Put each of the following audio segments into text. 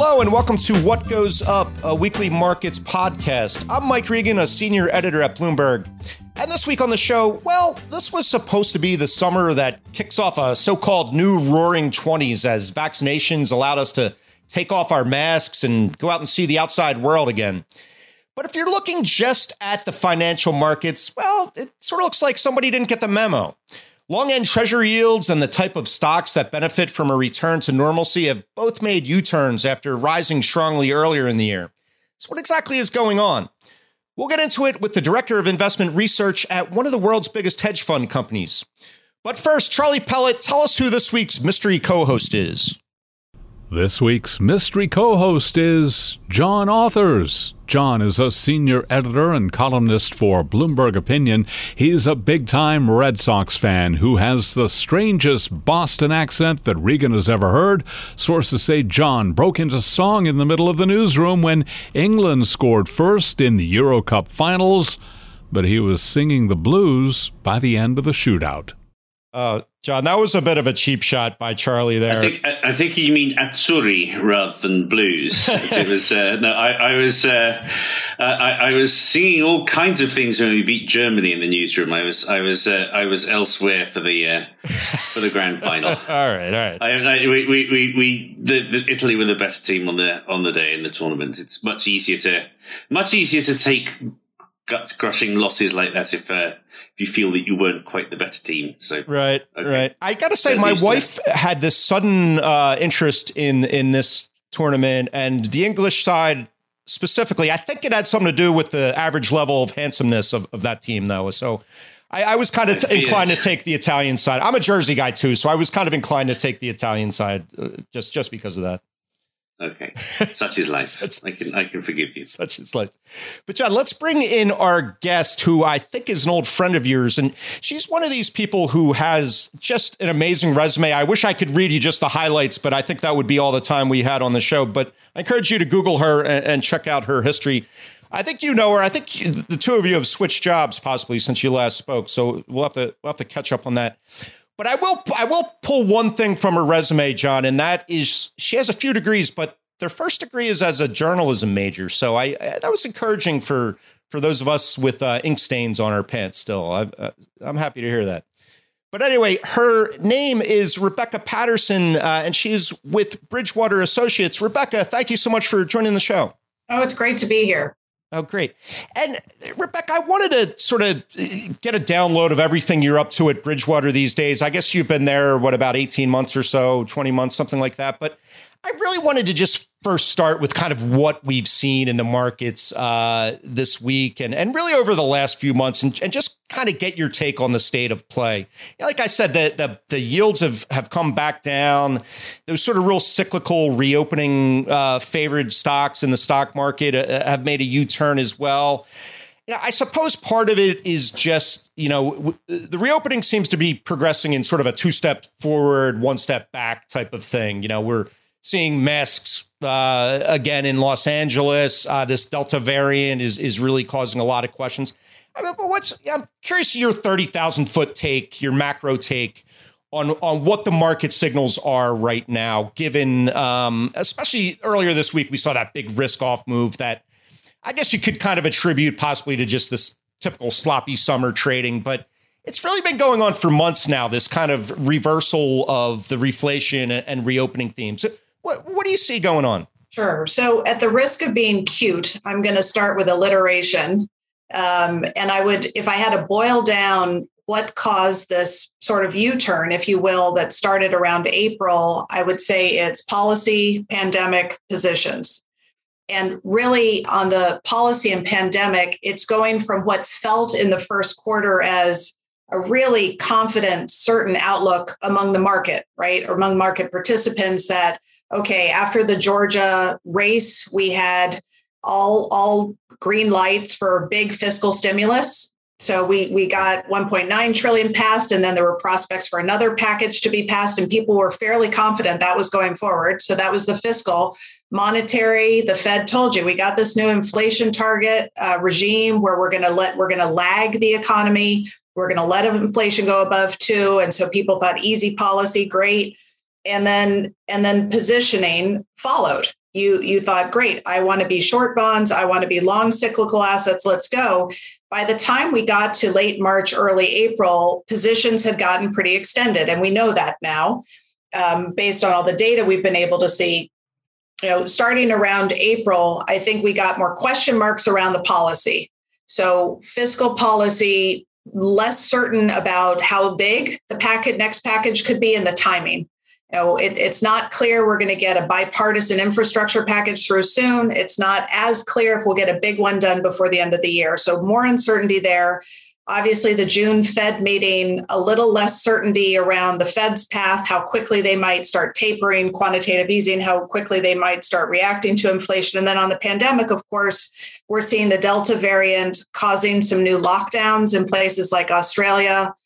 Hello and welcome to What Goes Up, a weekly markets podcast. I'm Mike Regan, a senior editor at Bloomberg. And this week on the show, well, this was supposed to be the summer that kicks off a so-called new roaring 20s as vaccinations allowed us to take off our masks and go out and see the outside world again. But if you're looking just at the financial markets, well, it sort of looks like somebody didn't get the memo. Long-end treasury yields and the type of stocks that benefit from a return to normalcy have both made U-turns after rising strongly earlier in the year. So what exactly is going on? We'll get into it with the director of investment research at one of the world's biggest hedge fund companies. But first, Charlie Pellet, tell us who this week's mystery co-host is. This week's mystery co-host is John Authers. John is a senior editor and columnist for Bloomberg Opinion. He's a big-time Red Sox fan who has the strangest Boston accent that Regan has ever heard. Sources say John broke into song in the middle of the newsroom when England scored first in the Euro Cup finals, but he was singing the blues by the end of the shootout. John, that was a bit of a cheap shot by Charlie there. I think you mean Azzurri rather than blues. It was I was singing all kinds of things when we beat Germany in the newsroom. I was elsewhere for the grand final. all right. Italy were the better team on the day in the tournament. It's much easier to take gut crushing losses like that if you feel that you weren't quite the better team. So right. I got to say, my wife had this sudden interest in this tournament, and the English side specifically. I think it had something to do with the average level of handsomeness of that team, though. So I was kind of inclined to take the Italian side. I'm a Jersey guy too, so I was kind of inclined to take the Italian side just because of that. Okay, such is life. I can forgive you. Such is life. But John, let's bring in our guest, who I think is an old friend of yours, and she's one of these people who has just an amazing resume. I wish I could read you just the highlights, but I think that would be all the time we had on the show. But I encourage you to Google her and check out her history. I think you know her. I think the two of you have switched jobs possibly since you last spoke, so we'll have to catch up on that. But I will pull one thing from her resume, John, and that is she has a few degrees, but their first degree is as a journalism major. So that was encouraging for those of us with ink stains on our pants still. I'm happy to hear that. But anyway, her name is Rebecca Patterson, and she's with Bridgewater Associates. Rebecca, thank you so much for joining the show. Oh, it's great to be here. Oh, great. And Rebecca, I wanted to sort of get a download of everything you're up to at Bridgewater these days. I guess you've been there, about 18 months or so, 20 months, something like that. But I really wanted to just first start with kind of what we've seen in the markets this week and really over the last few months and just kind of get your take on the state of play. Like I said, the yields have come back down. Those sort of real cyclical reopening favored stocks in the stock market have made a U-turn as well. I suppose part of it is just, the reopening seems to be progressing in sort of a two-step forward, one-step back type of thing. We're seeing masks again in Los Angeles. This Delta variant is really causing a lot of questions. But I'm curious your 30,000 foot take, your macro take on what the market signals are right now, given especially earlier this week, we saw that big risk off move that I guess you could kind of attribute possibly to just this typical sloppy summer trading, but it's really been going on for months now, this kind of reversal of the reflation and reopening themes. What do you see going on? Sure. So at the risk of being cute, I'm going to start with alliteration. And I would, if I had to boil down what caused this sort of U-turn, if you will, that started around April, I would say it's policy, pandemic, positions. And really on the policy and pandemic, it's going from what felt in the first quarter as a really confident, certain outlook among the market, right? Or among market participants that, okay, after the Georgia race, we had all green lights for big fiscal stimulus. So we got 1.9 trillion passed, and then there were prospects for another package to be passed, and people were fairly confident that was going forward. So that was the fiscal. Monetary, the Fed told you we got this new inflation target regime where we're going to lag the economy. We're going to let inflation go above 2. And so people thought easy policy, great. And then positioning followed. you thought, great, I want to be short bonds. I want to be long cyclical assets. Let's go. By the time we got to late March, early April, positions had gotten pretty extended. And we know that now, based on all the data we've been able to see. Starting around April, I think we got more question marks around the policy. So fiscal policy, less certain about how big the next package could be and the timing. It's not clear we're going to get a bipartisan infrastructure package through soon. It's not as clear if we'll get a big one done before the end of the year. So more uncertainty there. Obviously, the June Fed meeting, a little less certainty around the Fed's path, how quickly they might start tapering quantitative easing, how quickly they might start reacting to inflation. And then on the pandemic, of course, we're seeing the Delta variant causing some new lockdowns in places like Australia,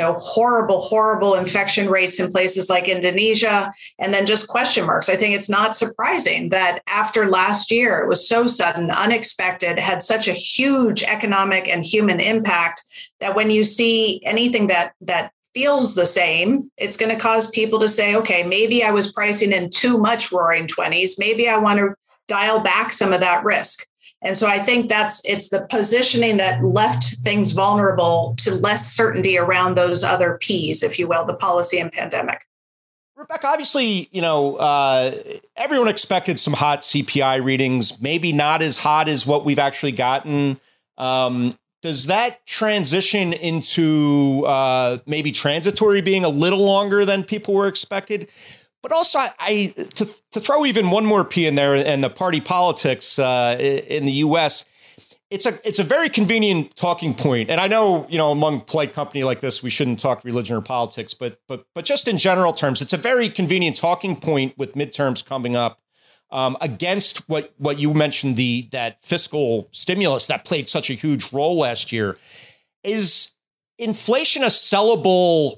horrible infection rates in places like Indonesia, and then just question marks. I think it's not surprising that after last year, it was so sudden, unexpected, had such a huge economic and human impact that when you see anything that feels the same, it's going to cause people to say, okay, maybe I was pricing in too much roaring 20s. Maybe I want to dial back some of that risk. And so I think it's the positioning that left things vulnerable to less certainty around those other P's, if you will, the policy and pandemic. Rebecca, obviously, everyone expected some hot CPI readings, maybe not as hot as what we've actually gotten. Does that transition into maybe transitory being a little longer than people were expected? But also, to throw even one more P in there, and the party politics in the U.S., it's a very convenient talking point. And I know, among polite company like this, we shouldn't talk religion or politics, but just in general terms, it's a very convenient talking point with midterms coming up against what you mentioned, that fiscal stimulus that played such a huge role last year. Is inflation a sellable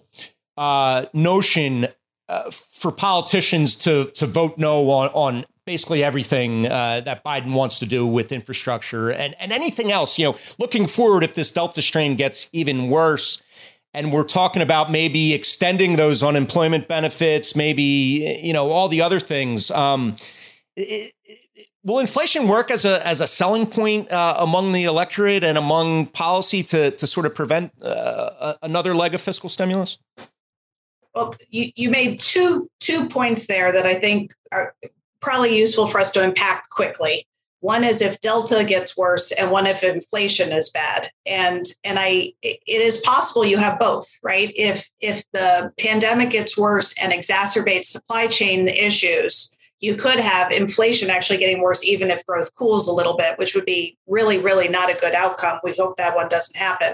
notion for politicians to vote no on basically everything that Biden wants to do with infrastructure and anything else? Looking forward, if this Delta strain gets even worse, and we're talking about maybe extending those unemployment benefits, maybe all the other things. Will inflation work as a selling point among the electorate and among policy to sort of prevent another leg of fiscal stimulus? Well, you made two points there that I think are probably useful for us to unpack quickly. One is if Delta gets worse, and one if inflation is bad. And it is possible you have both, right? If the pandemic gets worse and exacerbates supply chain issues, you could have inflation actually getting worse, even if growth cools a little bit, which would be really, really not a good outcome. We hope that one doesn't happen.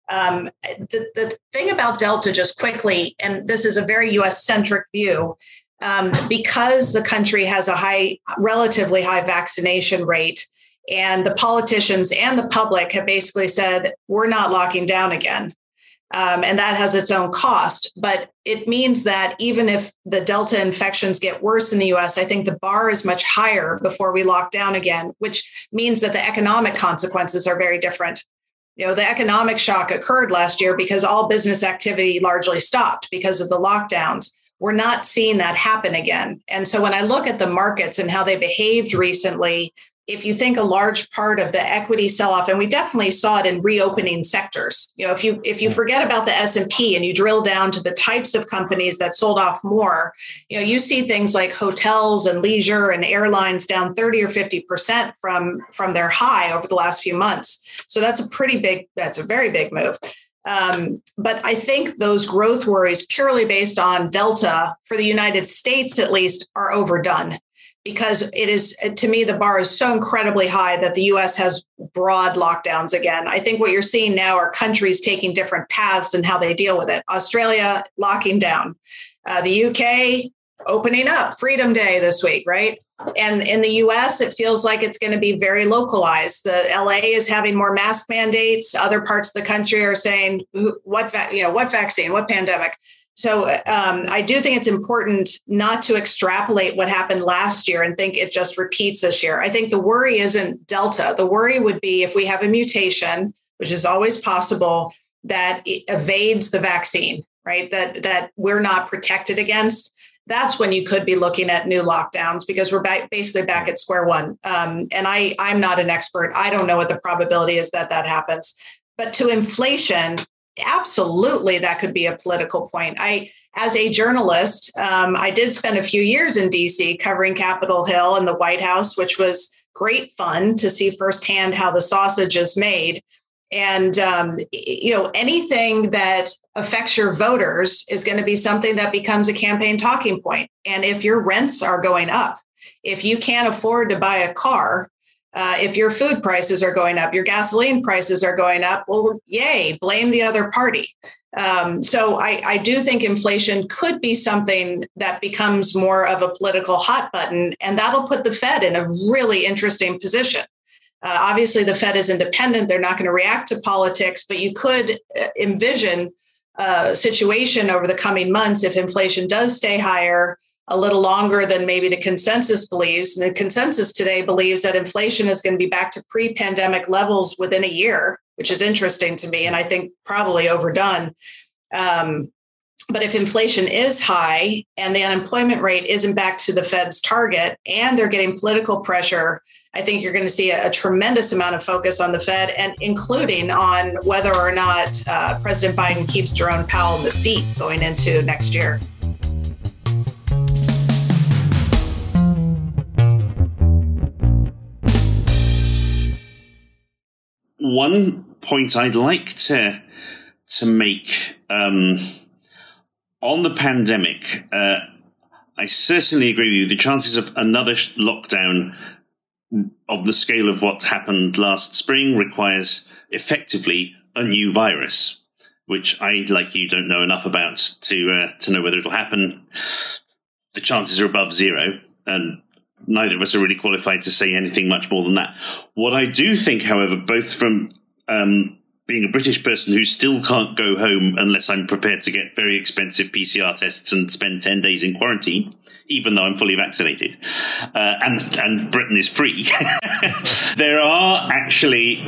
The thing about Delta, just quickly, and this is a very U.S.-centric view, because the country has a relatively high vaccination rate, and the politicians and the public have basically said, we're not locking down again. And that has its own cost. But it means that even if the Delta infections get worse in the U.S., I think the bar is much higher before we lock down again, which means that the economic consequences are very different. The economic shock occurred last year because all business activity largely stopped because of the lockdowns. We're not seeing that happen again. And so when I look at the markets and how they behaved recently, if you think a large part of the equity sell-off, and we definitely saw it in reopening sectors, if you forget about the S&P and you drill down to the types of companies that sold off more, you see things like hotels and leisure and airlines down 30 or 50% from their high over the last few months. So that's a very big move. But I think those growth worries purely based on Delta for the United States, at least, are overdone. Because it is, to me, the bar is so incredibly high that the U.S. has broad lockdowns again. I think what you're seeing now are countries taking different paths and how they deal with it. Australia locking down, the UK opening up, Freedom Day this week, right? And in the U.S., it feels like it's going to be very localized. The LA is having more mask mandates. Other parts of the country are saying, what vaccine, what pandemic? So I do think it's important not to extrapolate what happened last year and think it just repeats this year. I think the worry isn't Delta. The worry would be if we have a mutation, which is always possible, that it evades the vaccine, right? That we're not protected against. that's when you could be looking at new lockdowns, because we're basically back at square one. And I'm not an expert. I don't know what the probability is that happens. But to inflation, absolutely, that could be a political point. As a journalist, I did spend a few years in DC covering Capitol Hill and the White House, which was great fun to see firsthand how the sausage is made. And, anything that affects your voters is going to be something that becomes a campaign talking point. And if your rents are going up, if you can't afford to buy a car, if your food prices are going up, your gasoline prices are going up, well, yay, blame the other party. So I do think inflation could be something that becomes more of a political hot button, and that'll put the Fed in a really interesting position. Obviously, the Fed is independent. They're not going to react to politics, but you could envision a situation over the coming months if inflation does stay higher a little longer than maybe the consensus believes. And the consensus today believes that inflation is going to be back to pre-pandemic levels within a year, which is interesting to me, and I think probably overdone. But if inflation is high and the unemployment rate isn't back to the Fed's target and they're getting political pressure, I think you're going to see a tremendous amount of focus on the Fed, and including on whether or not President Biden keeps Jerome Powell in the seat going into next year. One point I'd like to make on the pandemic, I certainly agree with you. The chances of another lockdown of the scale of what happened last spring requires effectively a new virus, which I, like you, don't know enough about to know whether it'll happen. The chances are above zero, and neither of us are really qualified to say anything much more than that. What I do think, however, both from being a British person who still can't go home unless I'm prepared to get very expensive PCR tests and spend 10 days in quarantine, even though I'm fully vaccinated, and Britain is free, there are actually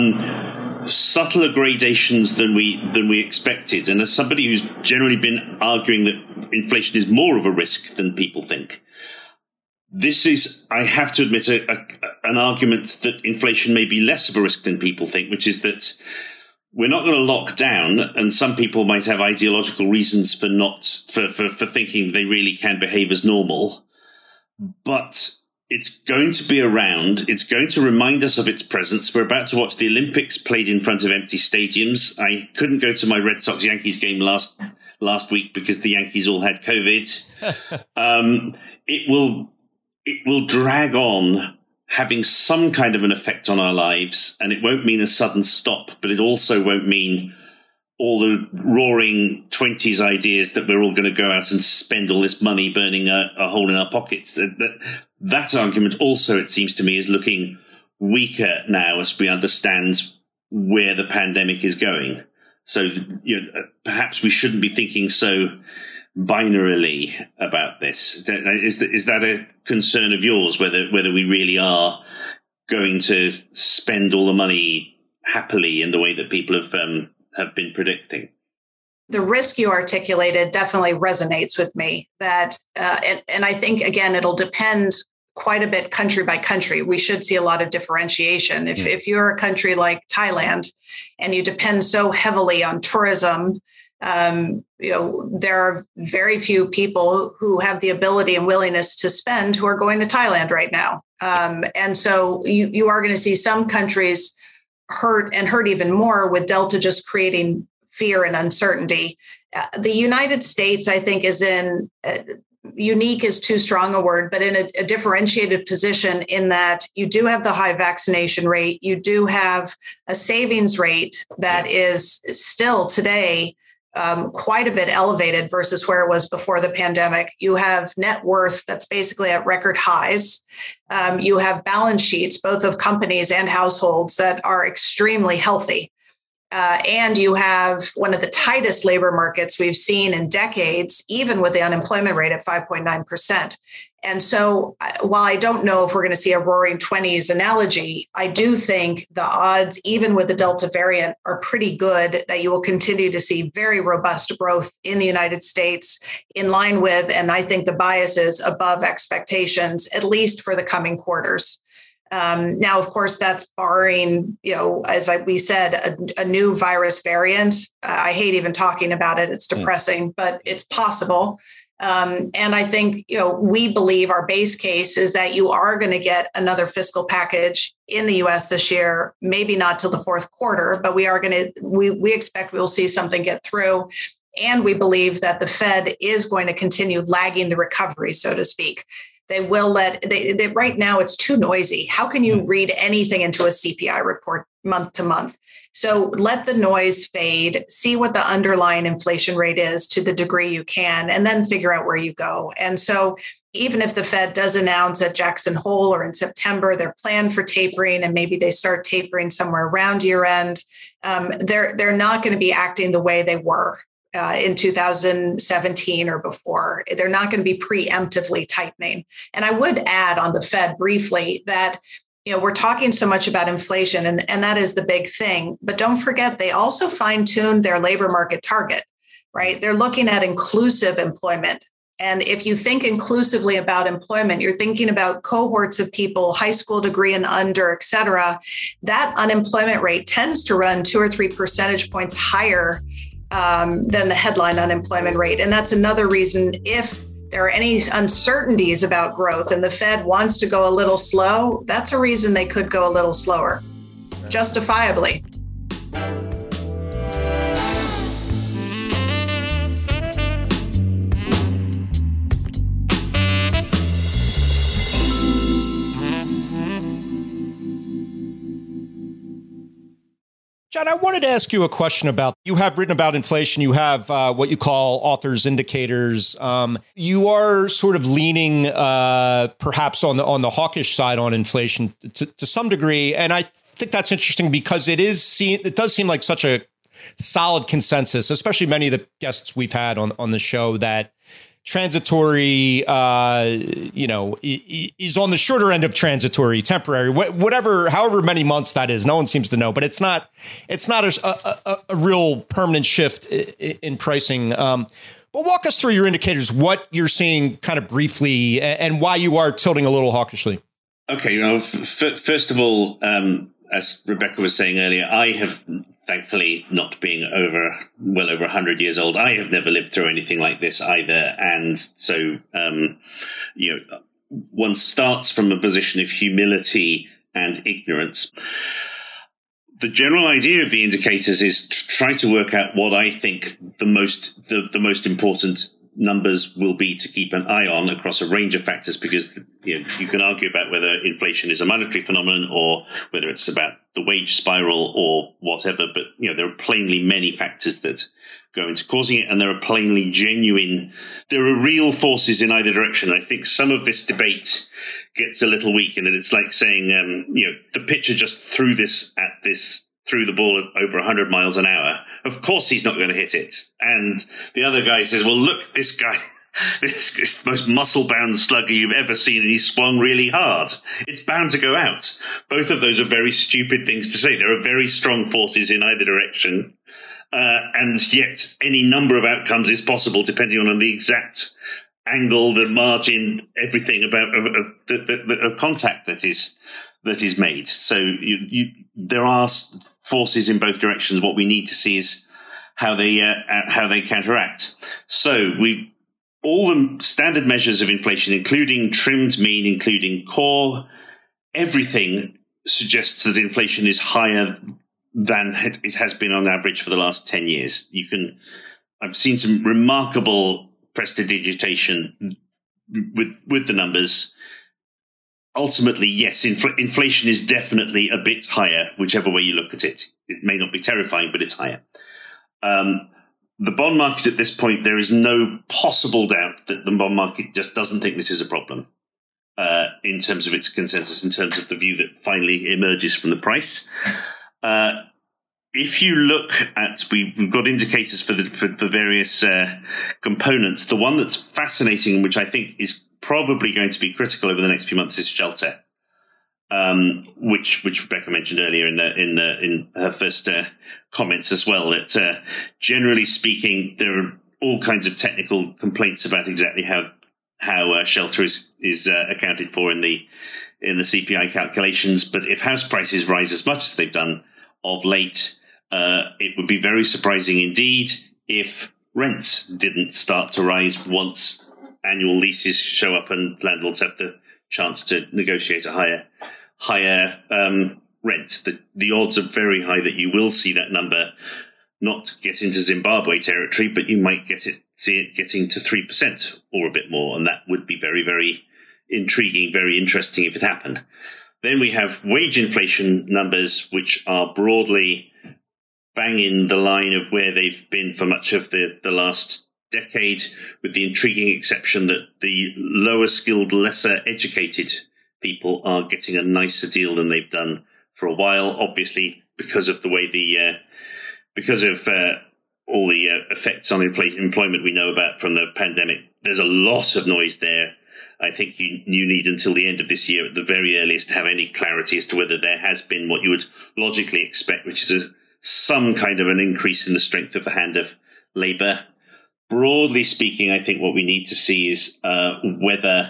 subtler gradations than we expected. And as somebody who's generally been arguing that inflation is more of a risk than people think, this is, I have to admit, an argument that inflation may be less of a risk than people think, which is that we're not going to lock down, and some people might have ideological reasons for thinking they really can behave as normal, but it's going to be around. It's going to remind us of its presence. We're about to watch the Olympics played in front of empty stadiums. I couldn't go to my Red Sox-Yankees game last week because the Yankees all had COVID. It will drag on, having some kind of an effect on our lives, and it won't mean a sudden stop, but it also won't mean all the roaring 20s ideas that we're all going to go out and spend all this money burning a hole in our pockets. That argument also, it seems to me, is looking weaker now as we understand where the pandemic is going. So perhaps we shouldn't be thinking so binarily about this. Is that a concern of yours, whether we really are going to spend all the money happily in the way that people have been predicting? The risk you articulated definitely resonates with me. That and I think, again, it'll depend quite a bit country by country. We should see a lot of differentiation. If you're a country like Thailand and you depend so heavily on tourism, there are very few people who have the ability and willingness to spend who are going to Thailand right now. And so you are going to see some countries hurt even more, with Delta just creating fear and uncertainty. The United States, I think, is in unique is too strong a word, but in a differentiated position in that you do have the high vaccination rate. You do have a savings rate that is still today quite a bit elevated versus where it was before the pandemic. You have net worth that's basically at record highs. You have balance sheets, both of companies and households, that are extremely healthy. And you have one of the tightest labor markets we've seen in decades, even with the unemployment rate at 5.9%. And so while I don't know if we're going to see a roaring 20s analogy, I do think the odds, even with the Delta variant, are pretty good that you will continue to see very robust growth in the United States in line with, and I think the bias is above expectations, at least for the coming quarters. Now, of course, that's barring, as we said, a new virus variant. I hate even talking about it. It's depressing, but it's possible. And I think, we believe our base case is that you are going to get another fiscal package in the U.S. this year, maybe not till the fourth quarter, but we expect we'll see something get through. And we believe that the Fed is going to continue lagging the recovery, so to speak. They will right now it's too noisy. How can you read anything into a CPI report month to month? So let the noise fade, see what the underlying inflation rate is to the degree you can, and then figure out where you go. And so even if the Fed does announce at Jackson Hole or in September their plan for tapering, and maybe they start tapering somewhere around year end, they're not going to be acting the way they were in 2017 or before. They're not going to be preemptively tightening. And I would add on the Fed briefly that we're talking so much about inflation, and that is the big thing. But don't forget, they also fine-tuned their labor market target, right? They're looking at inclusive employment. And if you think inclusively about employment, you're thinking about cohorts of people, high school degree and under, et cetera. That unemployment rate tends to run 2 or 3 percentage points higher than the headline unemployment rate. And that's another reason, if there are any uncertainties about growth and the Fed wants to go a little slow, that's a reason they could go a little slower, justifiably. John, I wanted to ask you a question about, you have written about inflation. You have what you call authors' indicators. You are sort of leaning perhaps on the hawkish side on inflation to some degree. And I think that's interesting because it does seem like such a solid consensus, especially many of the guests we've had on the show, that transitory, is on the shorter end of transitory, temporary, however many months that is. No one seems to know, but it's not a real permanent shift in pricing. But walk us through your indicators, what you're seeing kind of briefly, and why you are tilting a little hawkishly. Okay, first of all, as Rebecca was saying earlier, I have, thankfully, not being well over 100 years old, I have never lived through anything like this either. And so, one starts from a position of humility and ignorance. The general idea of the indicators is to try to work out what I think the most important numbers will be to keep an eye on across a range of factors, because you can argue about whether inflation is a monetary phenomenon or whether it's about the wage spiral or whatever. But there are plainly many factors that go into causing it, and there are real forces in either direction. I think some of this debate gets a little weak, and it's like saying the pitcher just threw the ball at over 100 miles an hour. Of course he's not going to hit it. And the other guy says, well, look, this guy, this is the most muscle-bound slugger you've ever seen, and he swung really hard. It's bound to go out. Both of those are very stupid things to say. There are very strong forces in either direction. And yet any number of outcomes is possible depending on the exact angle, the margin, everything about the contact that is made. So there are forces in both directions. What we need to see is how they counteract. So all the standard measures of inflation, including trimmed mean, including core, everything suggests that inflation is higher than it has been on average for the last 10 years. I've seen some remarkable prestidigitation with the numbers. Ultimately, yes, inflation is definitely a bit higher, whichever way you look at it. It may not be terrifying, but it's higher. The bond market at this point, there is no possible doubt that the bond market just doesn't think this is a problem in terms of its consensus, in terms of the view that finally emerges from the price. if you look at, we've got indicators for the various components. The one that's fascinating, which I think is probably going to be critical over the next few months, is shelter, which Rebecca mentioned earlier in her first comments as well. That generally speaking, there are all kinds of technical complaints about exactly how shelter is accounted for in the CPI calculations. But if house prices rise as much as they've done of late, it would be very surprising indeed if rents didn't start to rise once annual leases show up and landlords have the chance to negotiate a higher rent. The odds are very high that you will see that number not get into Zimbabwe territory, but you might see it getting to 3% or a bit more, and that would be very, very intriguing, very interesting if it happened. Then we have wage inflation numbers, which are broadly bang in the line of where they've been for much of the last decade, with the intriguing exception that the lower skilled, lesser educated people are getting a nicer deal than they've done for a while, obviously because of the way all the effects on employment we know about from the pandemic. There's a lot of noise there. I think you need until the end of this year at the very earliest to have any clarity as to whether there has been what you would logically expect, which is some kind of an increase in the strength of the hand of labour. Broadly speaking, I think what we need to see is whether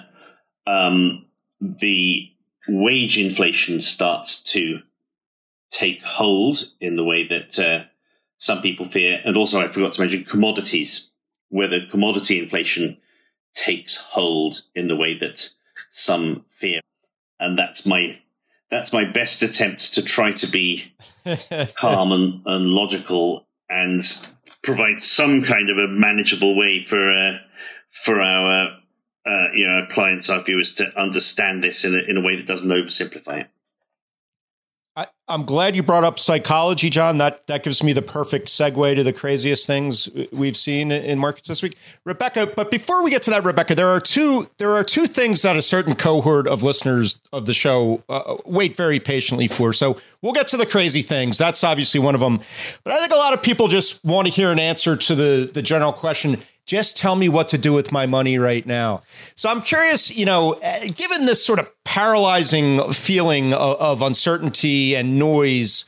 the wage inflation starts to take hold in the way that some people fear. And also, I forgot to mention commodities, whether commodity inflation takes hold in the way that some fear. And that's my best attempt to try to be calm and logical and provide some kind of a manageable way for our clients, our viewers, to understand this in a way that doesn't oversimplify it. I'm glad you brought up psychology, John. That gives me the perfect segue to the craziest things we've seen in markets this week, Rebecca. But before we get to that, Rebecca, there are two things that a certain cohort of listeners of the show wait very patiently for. So we'll get to the crazy things. That's obviously one of them. But I think a lot of people just want to hear an answer to the general question. Just tell me what to do with my money right now. So I'm curious, given this sort of paralyzing feeling of uncertainty and noise,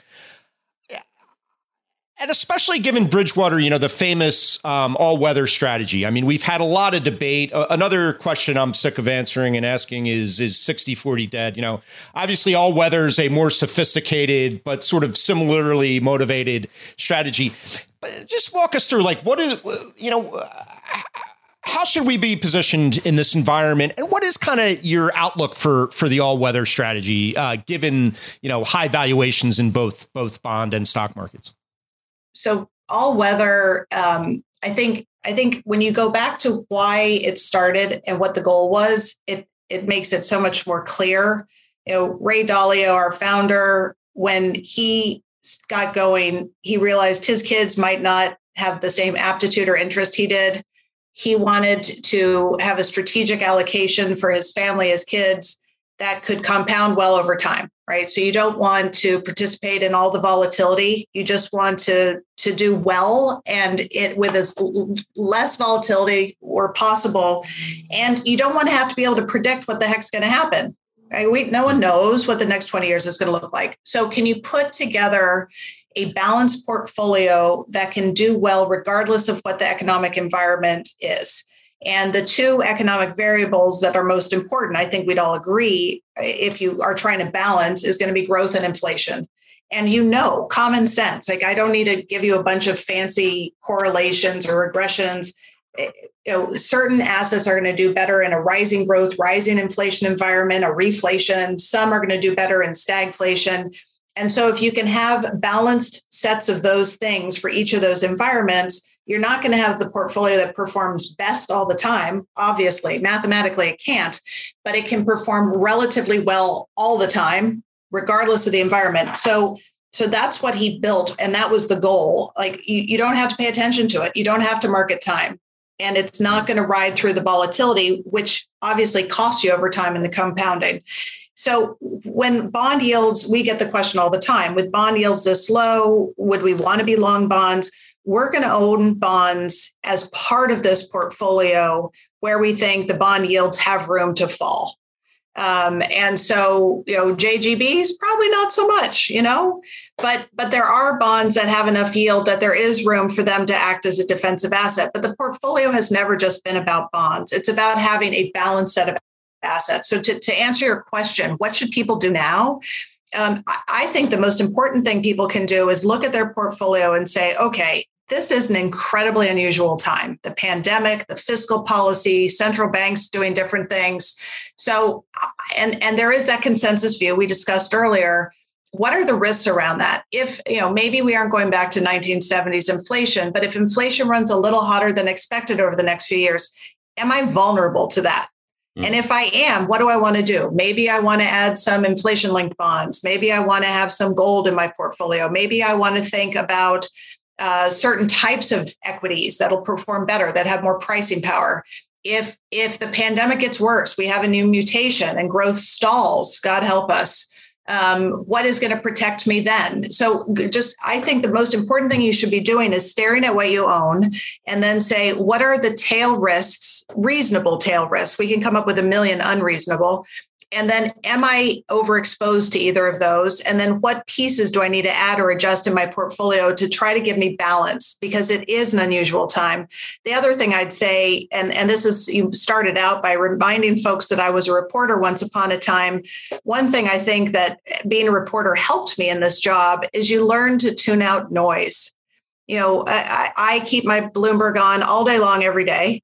and especially given Bridgewater, the famous all-weather strategy. I mean, we've had a lot of debate. Another question I'm sick of answering and asking is 60-40 dead? Obviously all-weather is a more sophisticated but sort of similarly motivated strategy. But just walk us through, what is, how should we be positioned in this environment? And what is kind of your outlook for the all-weather strategy, given, high valuations in both bond and stock markets? So all-weather, I think when you go back to why it started and what the goal was, it makes it so much more clear. Ray Dalio, our founder, when he got going, he realized his kids might not have the same aptitude or interest he did. He wanted to have a strategic allocation for his family, his kids, that could compound well over time, right? So you don't want to participate in all the volatility. You just want to do well and it with as less volatility or possible. And you don't want to have to be able to predict what the heck's going to happen. Right? No one knows what the next 20 years is going to look like. So can you put together a balanced portfolio that can do well regardless of what the economic environment is? And the two economic variables that are most important, I think we'd all agree, if you are trying to balance, is going to be growth and inflation. And common sense, I don't need to give you a bunch of fancy correlations or regressions. Certain assets are going to do better in a rising growth, rising inflation environment, a reflation. Some are going to do better in stagflation. And so if you can have balanced sets of those things for each of those environments, you're not going to have the portfolio that performs best all the time. Obviously, mathematically, it can't, but it can perform relatively well all the time, regardless of the environment. So that's what he built. And that was the goal. You don't have to pay attention to it. You don't have to market time. And it's not going to ride through the volatility, which obviously costs you over time in the compounding. So when bond yields, we get the question all the time, with bond yields this low, would we want to be long bonds? We're going to own bonds as part of this portfolio where we think the bond yields have room to fall. And so, JGBs, probably not so much, but there are bonds that have enough yield that there is room for them to act as a defensive asset. But the portfolio has never just been about bonds. It's about having a balanced set of assets. So to answer your question, what should people do now? I think the most important thing people can do is look at their portfolio and say, okay, this is an incredibly unusual time. The pandemic, the fiscal policy, central banks doing different things. So, and there is that consensus view we discussed earlier. What are the risks around that? If, maybe we aren't going back to 1970s inflation, but if inflation runs a little hotter than expected over the next few years, am I vulnerable to that? And if I am, what do I want to do? Maybe I want to add some inflation-linked bonds. Maybe I want to have some gold in my portfolio. Maybe I want to think about certain types of equities that'll perform better, that have more pricing power. If the pandemic gets worse, we have a new mutation and growth stalls, God help us. What is going to protect me then? So I think the most important thing you should be doing is staring at what you own and then say, what are the tail risks, reasonable tail risks? We can come up with a million unreasonable. And then am I overexposed to either of those? And then what pieces do I need to add or adjust in my portfolio to try to give me balance? Because it is an unusual time. The other thing I'd say, and this is, you started out by reminding folks that I was a reporter once upon a time. One thing I think that being a reporter helped me in this job is you learn to tune out noise. I keep my Bloomberg on all day long, every day.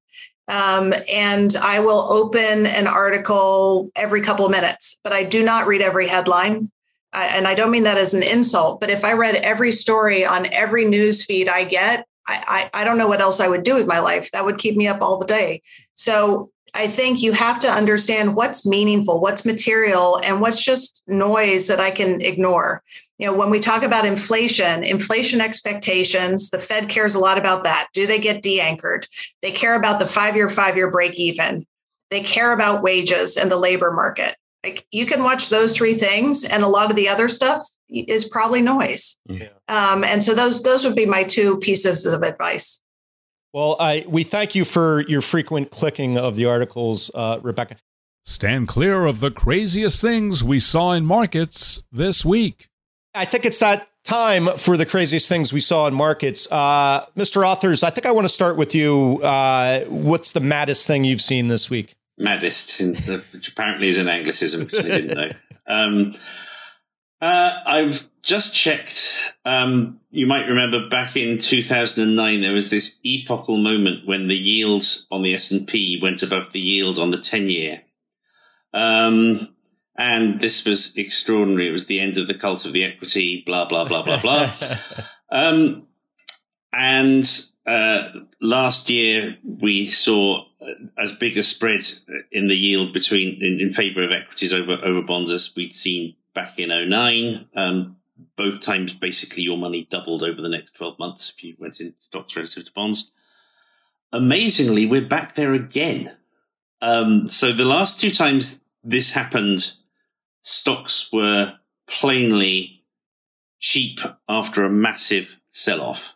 And I will open an article every couple of minutes, but I do not read every headline. And I don't mean that as an insult, but if I read every story on every news feed I get, I don't know what else I would do with my life. That would keep me up all the day. So I think you have to understand what's meaningful, what's material, and what's just noise that I can ignore. When we talk about inflation expectations, the Fed cares a lot about that. Do they get de-anchored? They care about the five-year break even. They care about wages and the labor market. Like, you can watch those three things, and a lot of the other stuff is probably noise. Yeah. And so those would be my two pieces of advice. Well, we thank you for your frequent clicking of the articles, Rebecca. Stand clear of the craziest things we saw in markets this week. I think it's that time for the craziest things we saw in markets. Mr. Authors, I think I want to start with you. What's the maddest thing you've seen this week? Maddest, which apparently is an Anglicism, which I didn't know. I've just checked. You might remember back in 2009, there was this epochal moment when the yields on the S&P went above the yield on the 10-year. And this was extraordinary. It was the end of the cult of the equity, blah, blah, blah, blah, blah. And last year, we saw as big a spread in the yield in favor of equities over bonds as we'd seen back in 2009. Both times, basically, your money doubled over the next 12 months if you went in stocks relative to bonds. Amazingly, we're back there again. So the last two times this happened, stocks were plainly cheap after a massive sell-off.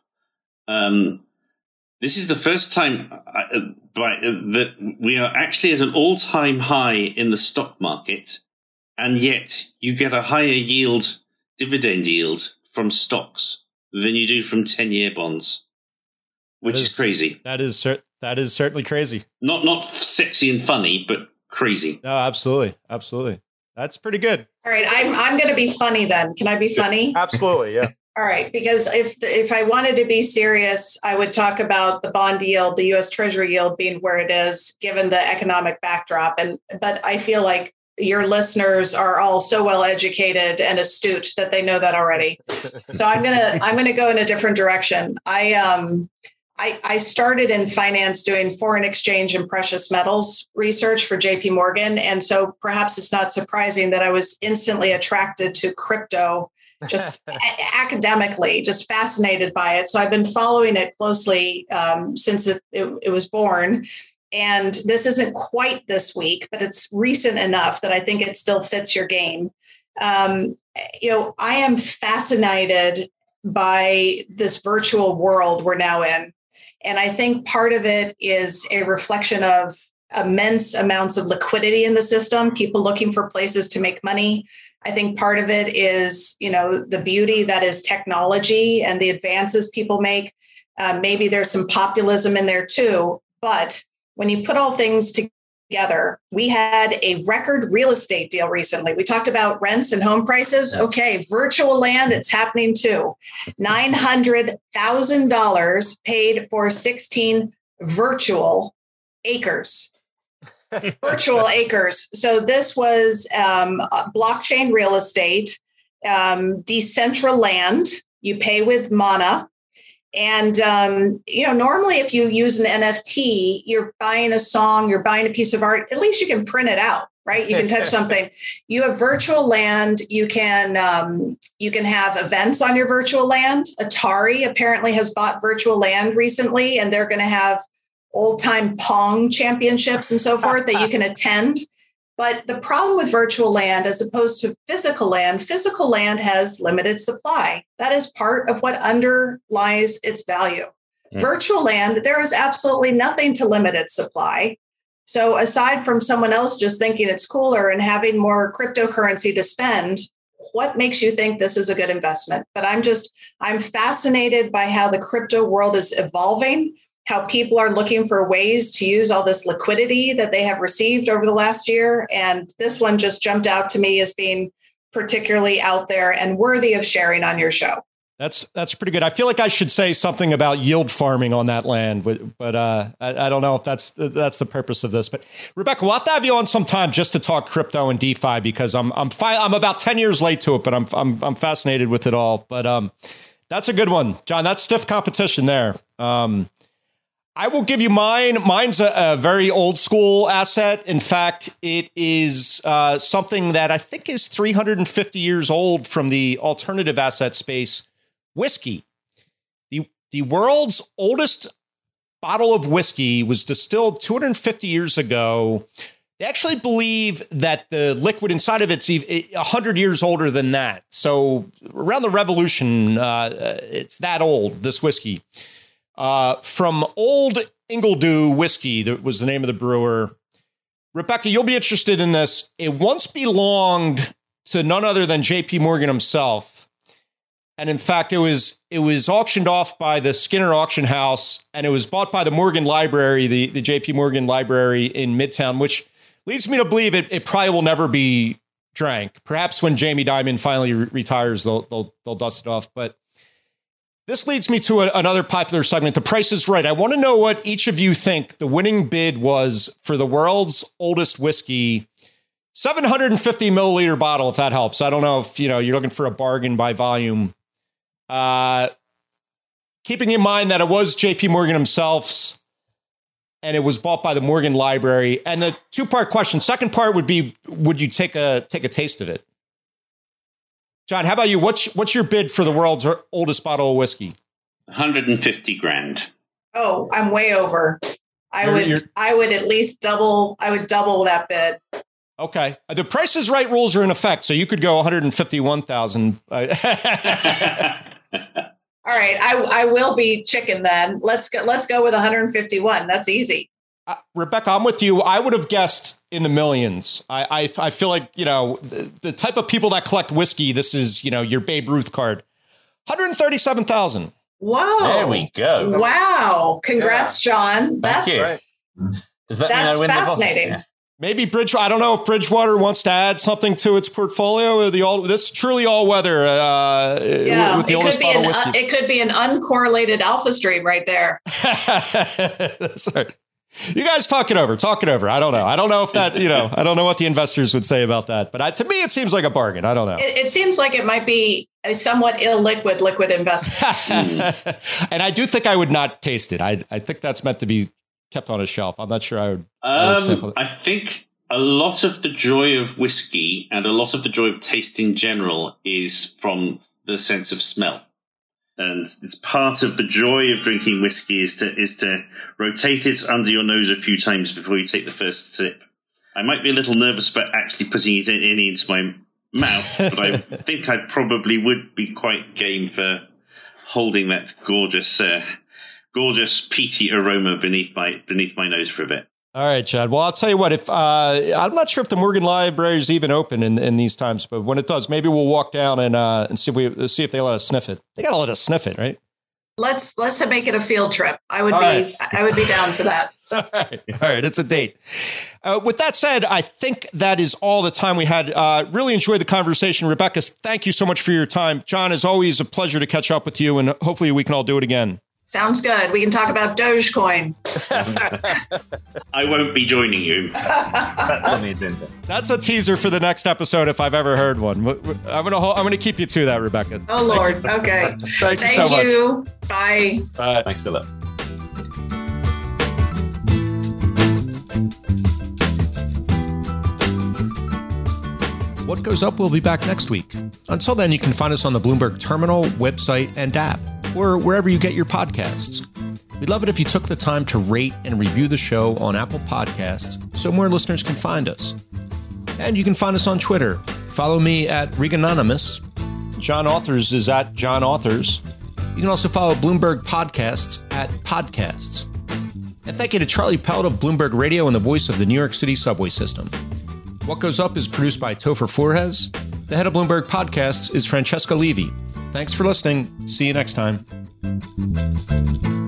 This is the first time that we are actually at an all-time high in the stock market, and yet you get a higher dividend yield from stocks than you do from 10-year bonds, which is crazy. That is certainly crazy. Not sexy and funny, but crazy. No, absolutely. That's pretty good. All right, I'm going to be funny then. Can I be funny? Absolutely, yeah. All right, because if I wanted to be serious, I would talk about the bond yield, the U.S. Treasury yield being where it is, given the economic backdrop. But I feel like your listeners are all so well educated and astute that they know that already. So I'm gonna go in a different direction. I started in finance doing foreign exchange and precious metals research for JP Morgan. And so perhaps it's not surprising that I was instantly attracted to crypto, just academically, just fascinated by it. So I've been following it closely since it was born. and this isn't quite this week, but it's recent enough that I think it still fits your game. I am fascinated by this virtual world we're now in. And I think part of it is a reflection of immense amounts of liquidity in the system, people looking for places to make money. I think part of it is, the beauty that is technology and the advances people make. Maybe there's some populism in there too. But when you put all things together, we had a record real estate deal recently. We talked about rents and home prices. Okay, virtual land, it's happening too. $900,000 paid for 16 virtual acres. Virtual acres. So this was blockchain real estate, Decentraland. You pay with Mana. And, normally if you use an NFT, you're buying a song, you're buying a piece of art, at least you can print it out, right? You can touch something. You have virtual land. You can have events on your virtual land. Atari apparently has bought virtual land recently, and they're going to have old time Pong championships and so forth that you can attend. But the problem with virtual land, as opposed to physical land has limited supply. That is part of what underlies its value. Virtual land, there is absolutely nothing to limit its supply. So aside from someone else just thinking it's cooler and having more cryptocurrency to spend, what makes you think this is a good investment? But I'm fascinated by how the crypto world is evolving, how people are looking for ways to use all this liquidity that they have received over the last year. And this one just jumped out to me as being particularly out there and worthy of sharing on your show. That's pretty good. I feel like I should say something about yield farming on that land, but I don't know if that's the purpose of this. But Rebecca, we'll have to have you on sometime just to talk crypto and DeFi, because I'm about 10 years late to it, but I'm fascinated with it all. But that's a good one, John. That's stiff competition there. I will give you mine. Mine's a very old school asset. In fact, it is something that I think is 350 years old from the alternative asset space. Whiskey. The world's oldest bottle of whiskey was distilled 250 years ago. They actually believe that the liquid inside of it's 100 years older than that. So around the Revolution, it's that old, this whiskey. From Old Ingledew Whiskey, that was the name of the brewer. Rebecca, you'll be interested in this. It once belonged to none other than J.P. Morgan himself. And in fact, it was auctioned off by the Skinner Auction House, and it was bought by the Morgan Library, the J.P. Morgan Library in Midtown, which leads me to believe it probably will never be drank. Perhaps when Jamie Dimon finally retires, they'll dust it off. But this leads me to another popular segment, The Price is Right. I want to know what each of you think the winning bid was for the world's oldest whiskey, 750 milliliter bottle, if that helps. I don't know if you're looking for a bargain by volume. Keeping in mind that it was J.P. Morgan himself's, and it was bought by the Morgan Library. And the two-part question. Second part would be, would you take a taste of it? John, how about you? What's your bid for the world's oldest bottle of whiskey? 150 grand. Oh, I'm way over. I would at least double. I would double that bid. Okay. The Price is Right rules are in effect, so you could go 151,000. All right, I will be chicken then. Let's go with 151. That's easy. Rebecca, I'm with you. I would have guessed in the millions. I feel like, the type of people that collect whiskey, this is, your Babe Ruth card. 137,000. Whoa. There we go. Wow. Congrats, John. That's right. Does that mean I win fascinating. The Maybe Bridgewater. I don't know if Bridgewater wants to add something to its portfolio. This is truly all weather. With the oldest bottle of whiskey. It could be an uncorrelated alpha stream right there. That's right. You guys talk it over. I don't know. I don't know if that, I don't know what the investors would say about that. But to me, it seems like a bargain. I don't know. It seems like it might be a somewhat illiquid liquid investment. And I do think I would not taste it. I think that's meant to be kept on a shelf. I'm not sure I would. I think a lot of the joy of whiskey and a lot of the joy of taste in general is from the sense of smell. And it's part of the joy of drinking whiskey is to rotate it under your nose a few times before you take the first sip. I might be a little nervous about actually putting it into my mouth, but I think I probably would be quite game for holding that gorgeous peaty aroma beneath my nose for a bit. All right, Chad. Well, I'll tell you what. If I'm not sure if the Morgan Library is even open in these times, but when it does, maybe we'll walk down and see if they let us sniff it. They got to let us sniff it, right? Let's make it a field trip. I would be down for that. All right. It's a date. With that said, I think that is all the time we had. Really enjoyed the conversation. Rebecca, thank you so much for your time. John, as always, a pleasure to catch up with you, and hopefully we can all do it again. Sounds good. We can talk about Dogecoin. I won't be joining you. That's on the agenda. That's a teaser for the next episode if I've ever heard one. I'm gonna keep you to that, Rebecca. Oh Lord. Okay. Thank you so much. Bye. Bye. Thanks a lot. What Goes Up will be back next week. Until then, you can find us on the Bloomberg Terminal, website, and app, or wherever you get your podcasts. We'd love it if you took the time to rate and review the show on Apple Podcasts so more listeners can find us. And you can find us on Twitter. Follow me at Reganonymous. John Authors is at John Authors. You can also follow Bloomberg Podcasts at Podcasts. And thank you to Charlie Pelt of Bloomberg Radio and the voice of the New York City subway system. What Goes Up is produced by Topher Flores. The head of Bloomberg Podcasts is Francesca Levy. Thanks for listening. See you next time.